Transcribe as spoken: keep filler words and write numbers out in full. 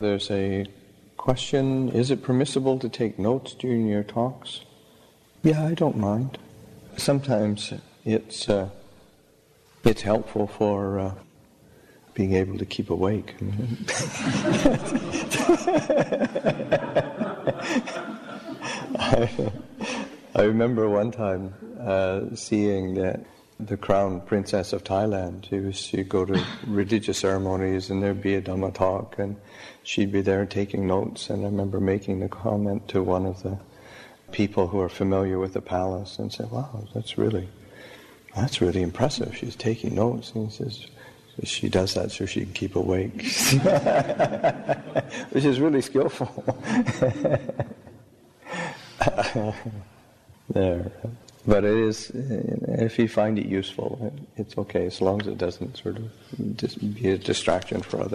There's a question, is it permissible to take notes during your talks? Yeah, I don't mind. Sometimes it's uh, it's helpful for uh, being able to keep awake. I, I remember one time uh, seeing that the crown princess of Thailand, she was, she'd go to religious ceremonies and there'd be a Dhamma talk and she'd be there taking notes. And I remember making the comment to one of the people who are familiar with the palace and said, wow, that's really, that's really impressive. She's taking notes. And he says, she does that so she can keep awake. Which is really skillful. There. But it is, if you find it useful, it's okay, as long as it doesn't sort of just be a distraction for others.